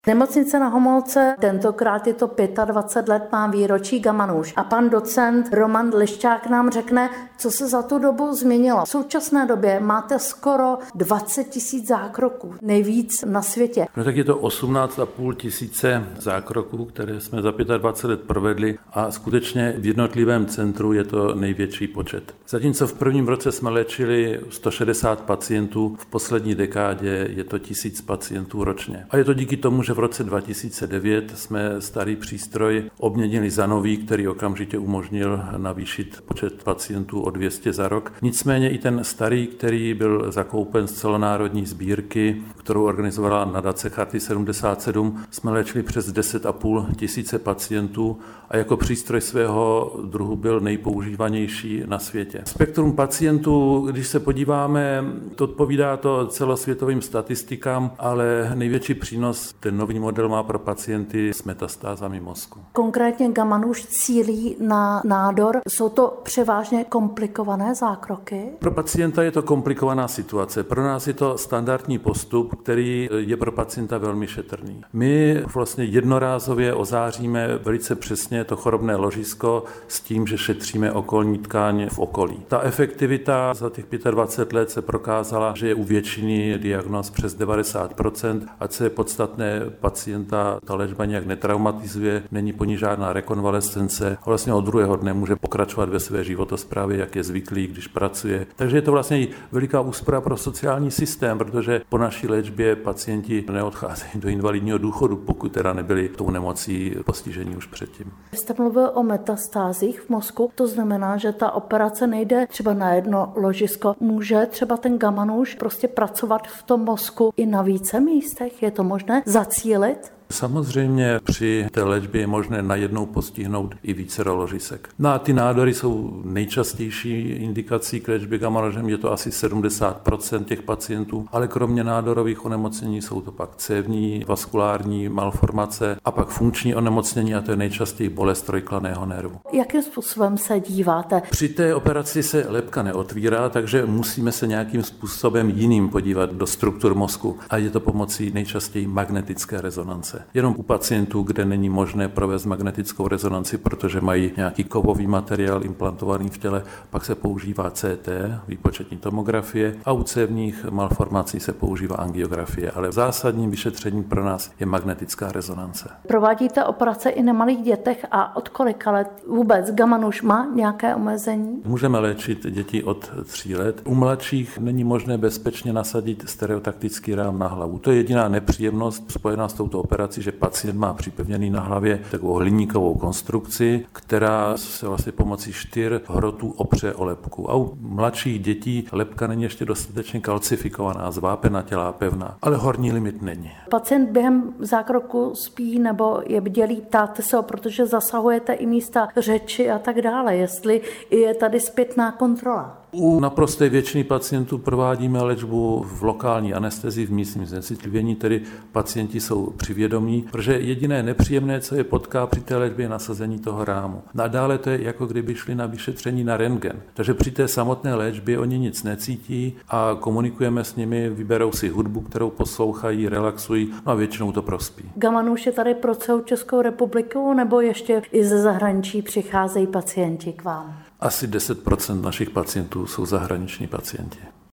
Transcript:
Nemocnice na Homolce, tentokrát je to 25 let, má výročí Gamma nůž. A pan docent Roman Liščák nám řekne, co se za tu dobu změnilo. V současné době máte skoro 20 000 zákroků, nejvíc na světě. No tak je to 18,5 tisíce zákroků, které jsme za 25 let provedli a skutečně v jednotlivém centru je to největší počet. Zatímco v prvním roce jsme léčili 160 pacientů, v poslední dekádě je to 1000 pacientů ročně. A je to díky tomu, že v roce 2009 jsme starý přístroj obměnili za nový, který okamžitě umožnil navýšit počet pacientů o 200 za rok. Nicméně i ten starý, který byl zakoupen z celonárodní sbírky, kterou organizovala nadace Charty 77, jsme léčili přes 10,5 tisíce pacientů a jako přístroj svého druhu byl nejpoužívanější na světě. Spektrum pacientů, když se podíváme, to odpovídá to celosvětovým statistikám, ale největší přínos ten nový model má pro pacienty s metastázami mozku. Konkrétně Gamma nůž cílí na nádor. Jsou to převážně komplikované zákroky? Pro pacienta je to komplikovaná situace. Pro nás je to standardní postup, který je pro pacienta velmi šetrný. My vlastně jednorázově ozáříme velice přesně to chorobné ložisko s tím, že šetříme okolní tkáň v okolí. Ta efektivita za těch 25 let se prokázala, že je u většiny diagnóz přes 90%, a co je podstatné, pacienta ta léčba nějak netraumatizuje, není po ní žádná rekonvalescence a vlastně od druhého dne může pokračovat ve své životosprávě, jak je zvyklý, když pracuje. Takže je to vlastně veliká úspora pro sociální systém, protože po naší léčbě pacienti neodcházejí do invalidního důchodu, pokud teda nebyli tou nemocí postižení už předtím. Jste mluvil o metastázích v mozku, to znamená, že ta operace nejde třeba na jedno ložisko. Může třeba ten Gamma nůž prostě pracovat v tom mozku i na více místech? Je to možné zacílit? Samozřejmě při té léčbě je možné najednou postihnout i vícero ložisek. No a ty nádory jsou nejčastější indikací k léčbě gamma nožem, je to asi 70% těch pacientů, ale kromě nádorových onemocnění jsou to pak cévní, vaskulární malformace a pak funkční onemocnění, a to je nejčastěji bolest trojklaného nervu. Jakým způsobem se díváte? Při té operaci se lebka neotvírá, takže musíme se nějakým způsobem jiným podívat do struktur mozku a je to pomocí nejčastěji magnetické rezonance. Jenom u pacientů, kde není možné provést magnetickou rezonanci, protože mají nějaký kovový materiál implantovaný v těle, pak se používá CT, výpočetní tomografie, a u cévních malformací se používá angiografie, ale zásadním vyšetřením pro nás je magnetická rezonance. Provádíte operace i na malých dětech a od kolika let vůbec Gamma nůž má nějaké omezení? Můžeme léčit děti od 3 let. U mladších není možné bezpečně nasadit stereotaktický rám na hlavu. To je jediná nepříjemnost spojená s touto operací, že pacient má připevněný na hlavě takovou hliníkovou konstrukci, která se vlastně pomocí 4 hrotů opře o lebku. A u mladších dětí lebka není ještě dostatečně kalcifikovaná, zvápenatělá, pevná, ale horní limit není. Pacient během zákroku spí nebo je bdělý, ptáte se ho, protože zasahujete i místa řeči a tak dále, jestli je tady zpětná kontrola. U naprosté většiny pacientů provádíme léčbu v lokální anestezii, v místním znecitlivění, tedy pacienti jsou při vědomí, protože jediné nepříjemné, co je potká při té léčbě, je nasazení toho rámu. A dále to je, jako kdyby šli na vyšetření na rentgen. Takže při té samotné léčbě oni nic necítí a komunikujeme s nimi, vyberou si hudbu, kterou poslouchají, relaxují, no a většinou to prospí. Gamma nůž je tady pro celou Českou republiku, nebo ještě i ze zahraničí přicházejí pacienti k vám? Asi 10% našich pacientů jsou zahraniční pacienti.